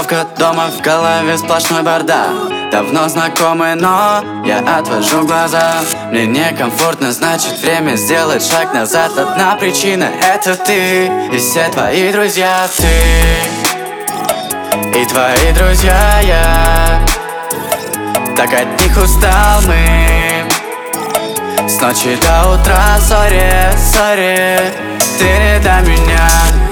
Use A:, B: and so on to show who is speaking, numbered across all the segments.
A: Тусовка дома, в голове сплошной бардак. Давно знакомы, но я отвожу глаза. Мне некомфортно, значит время сделать шаг назад. Одна причина — это ты и все твои друзья. Ты и твои друзья, я так от них устал. Мы с ночи до утра, сори, сори. Ты не для меня.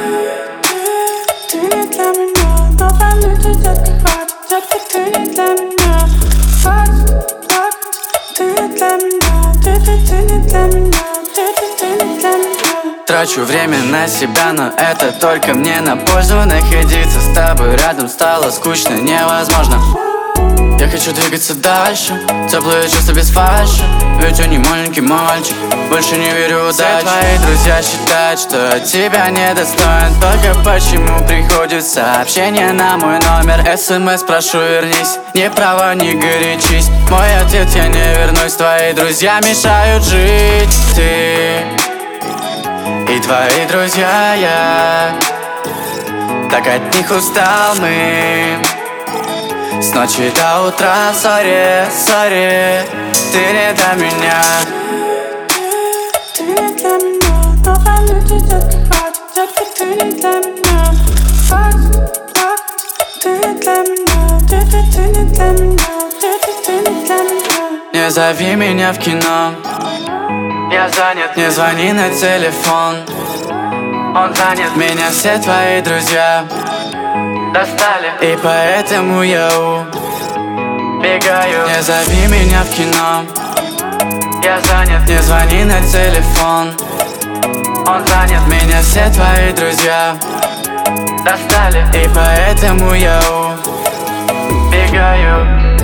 B: Ты не для меня. Давай, люди, детка, хватит. Детка, ты не для меня. Хватит плакать. Ты не для меня. Ты не для меня. Ты не для меня.
A: Трачу время на себя, но это только мне на пользу. Находиться с тобой рядом стало скучно, невозможно. Я хочу двигаться дальше, теплые чувства без фальши. Ведь он не маленький мальчик, больше не верю в удачу. Все твои друзья считают, что тебя недостоин. Только почему приходит сообщение на мой номер? СМС прошу, вернись, не права, не горячись. Мой ответ: я не вернусь, твои друзья мешают жить. Ты и твои друзья, я так от них устал. Мы с ночи до утра, сори, сори. Ты не для меня.
B: Ты не для меня. Давай, люди, детка, хватит. Детка, ты не для меня. Хватит плакать. Ты не для меня. Ты не для меня. Ты не для меня.
A: Не зови меня в кино, я занят. Не звони на телефон, он занят. Меня все твои друзья достали, и поэтому я убегаю. Не зови меня в кино, я занят. Не звони на телефон, он занят. Меня все твои друзья достали, и поэтому я убегаю.